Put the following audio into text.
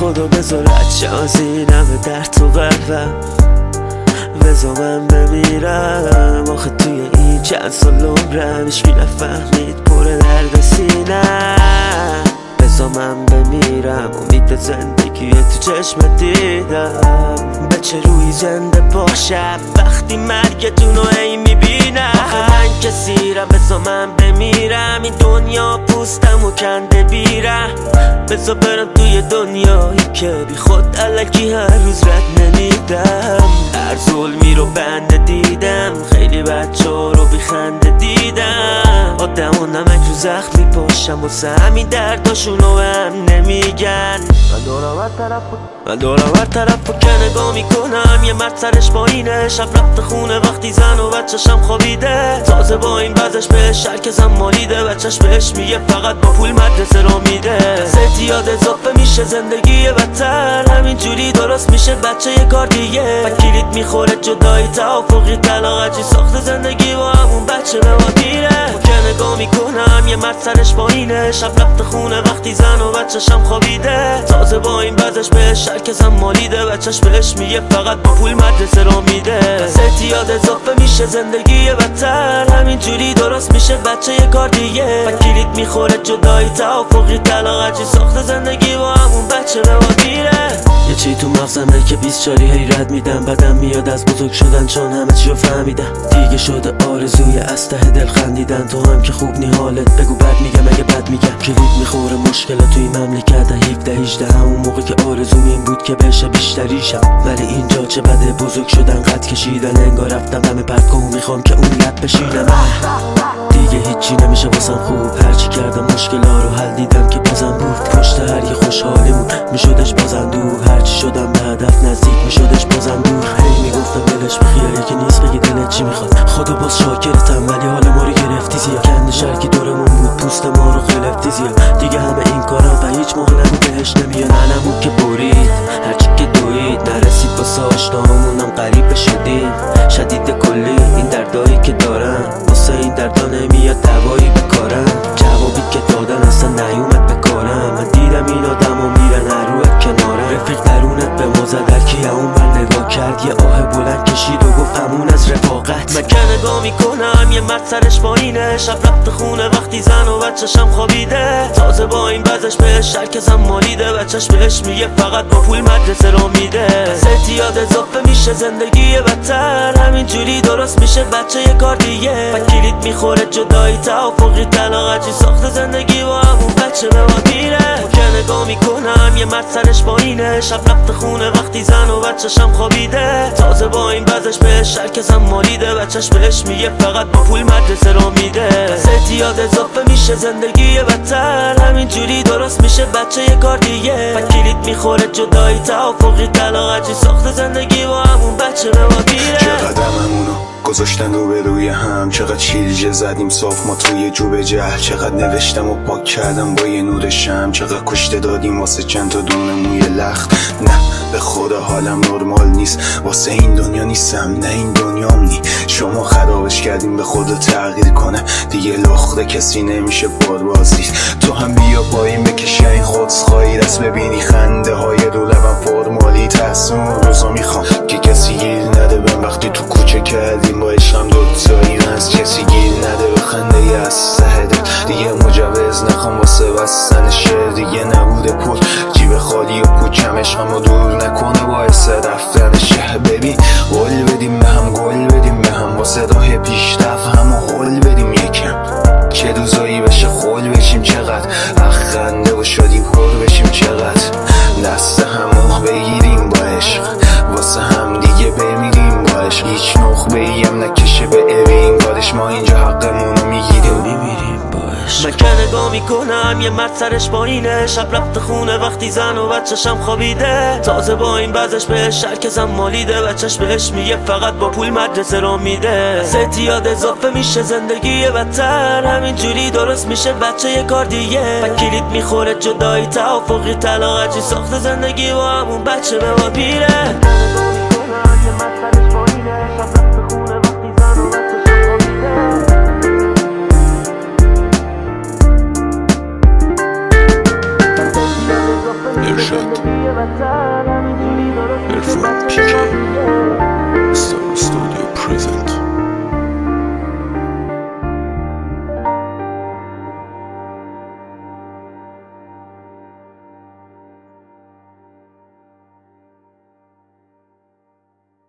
خدا بذارد شازینم در تو قلبم، بذار من بمیرم. آخه توی این چند سال عمرم هیچکی نفهمید پر درد سینم. بذار من بمیرم، امید زندگی تو چشم دیدم. بچه روی زنده باشم وقتی مرگتونو ای میبینم. آخه من کسیرم، بذار من بمیرم. این دنیا پوستم و کنده بیرم. بذار برم توی دنیایی که بی خود الکی هر روز رد نمیدم. هر ظلمی رو بنده دیدم، خیلی بچه ها رو بی خنده دیدم. آدم و نمک رو زخم میپاشم واسه همین درداشونو به هم نمیگن. من دورم هر طرف که نگاه میکنم یه مرد سرش پایینه، شب رفته خونه وقتی زن و بچه‌شم خوابیده. تازه با این وضعش بهش شرکزم مالیده، بچه‌ش بهش میگه فقط با پول مدرسه رو میده. زیاد اضافه میشه زندگی بدتر، همینجوری درست میشه بچه یه کار دیگه. و کلید میخوره جدایی توافقی طلاق چی ساخت زندگی با همون بچه به ما میره. که نگاه میکنم یه مرد سرش پایینه، شب رفته خونه وقتی زن و بچه‌شم خوابیده. تازه با این وضعش بهش شرکزم مالیده، بچه‌ش بهش میگه فقط با پول مدرسه رو میده. زیاد اضافه میشه زندگی بدتر، همینجوری درست میشه بچه یه کار دیگه. و کلید میخوره جدایی توافقی طلاق چی ساخت زندگی با همون بچه به ما میره. یه چی تو مغزمه که 24 حیرت میدم. بدم میاد از بزرگ شدن چون همه چیو فهمیدم. دیگه شده آرزوی از ته دل خندیدن. تو هم که خوب نی حالت بگو بد میگم اگه بد میگم. کلید میخوره مشکلات توی مملکت 17-18. همون موقع که آرزوم این بود که بشه بیشتریشم. ولی اینجا چه بده بزرگ شدن قد کشیدن. انگار رفتم دم پرتگاه و میخوام که اون لب بشینم. دیگه هیچی نمیشه واسم خوب، هرچی کردم مشکلا رو حل دیدم که بازم بود. پشت هر یه خوشحالیمون میشدش بازم دور، هرچی شدم به هدف نزدیک میشدش بازم دور. هی میگفتم دلش بخیال یکی نیست بگی دلت چی میخواد. خدا باز شاکرتم ولی حال ما رو گرفتی زیاد. کند شرکی دورمون بود پوست ما رو خلفتی زیاد. دیگه همه این کارا و هیچ موقع نگو بهش نمیاد. ننمون که برید هرچی که دوید نرسید واسه آشنامونم غریب شدیم. شدید کلی این دردایی که دارم واسه این دردا نمیاد دوایی بکارم. جوابی که دادن اصلا نیومد بکارم. من دیدم این آدم و میرن هر روی کنارم. رفیق درونت به ما زد هرکی اون بر نگاه کرد. یه آه بلند کشید و گفت همون از رفاقت. من که نگاه میکنم یه مرد سرش پایینه، شب رفته خونه وقتی زن و بچه‌شم خوابیده. تازه با این وضعش بهش شرکزم مالیده، بچه‌ش بهش میگه فقط با پول مدرسه رو میده. زیاد اضافه میشه زندگی بدتر، همینجوری درست میشه بچه یه کار دیگه. و کلید میخوره جدایی توافقی طلاق چی ساخت زندگی با همون بچه به ما میره. که نگاه میکنم یه مرد سرش پایینه، شب رفته خونه وقتی زن و بچه‌شم خوابیده. تازه با این وضعش بهش شرکزم مالیده، بچه‌ش بهش میگه فقط با پول مدرسه رو میده. زیاد اضافه میشه زندگی بدتر، همینجوری درست میشه بچه یه کار دیگه. و کلید میخوره جدایی توافقی طلاق چی ساخت زندگی با همون بچه به ما میره. چقدر همونو گذاشتن روی هم، چقدر شیرجه زدیم صاف ما توی جوب جهل. چقدر نوشتم و پاک کردم با یه نور شم، چقدر کشته دادیم واسه چند تا دونه موی لخت. نه به خدا حالم نرمال نیست، واسه این دنیا نیستم نه این دنیام نی. شما خرابش کردیم به خدا تغییر کنه، دیگه لخته کسی نمیشه بازدید. تو هم بیا پایین بکشه این خودخواهی دست ببینی خنده های رو لبم فرمالی. تحسون روزا میخوام که کسی گیر نده بهم وقتی تو کوچه کردیم با عشقم دوتایی. از کسی گیر نده به خنده ی از سهده، دیگه مجوز نخوام واسه بستن شعر. دیگه نبوده پول جیب خالی و پوچم، عشقم رو دور نکنه باعث رفتن شه. ببین قول بدیم به هم، گل بدیم به هم، واسه راه پیشرفت هم و قول بدیم یکم. چه روزایی بشه خول بشیم، چقدر خنده و شادی پر بشیم، چقدر دست همو بگیریم با عشق، واسه هم دیگه بمیریم با عشق. هیچ نخبه ایم نکشه به اوین کارش، ما اینجا حقمونو میگیریم و میمیریم با عشق. من که نگاه میکنم یه مرد سرش پایینه، شب رفته خونه وقتی زن و بچه‌شم خوابیده. تازه با این وضعش بهش شرکزم مالیده، بچه‌ش بهش میگه فقط با پول مدرسه رو میده. زیاد اضافه میشه زندگی بدتر، همینجوری درست میشه بچه یه کار دیگه. و کلید میخوره جدایی توافقی طلاق چی ساخت زندگی با همون بچه به ما میره.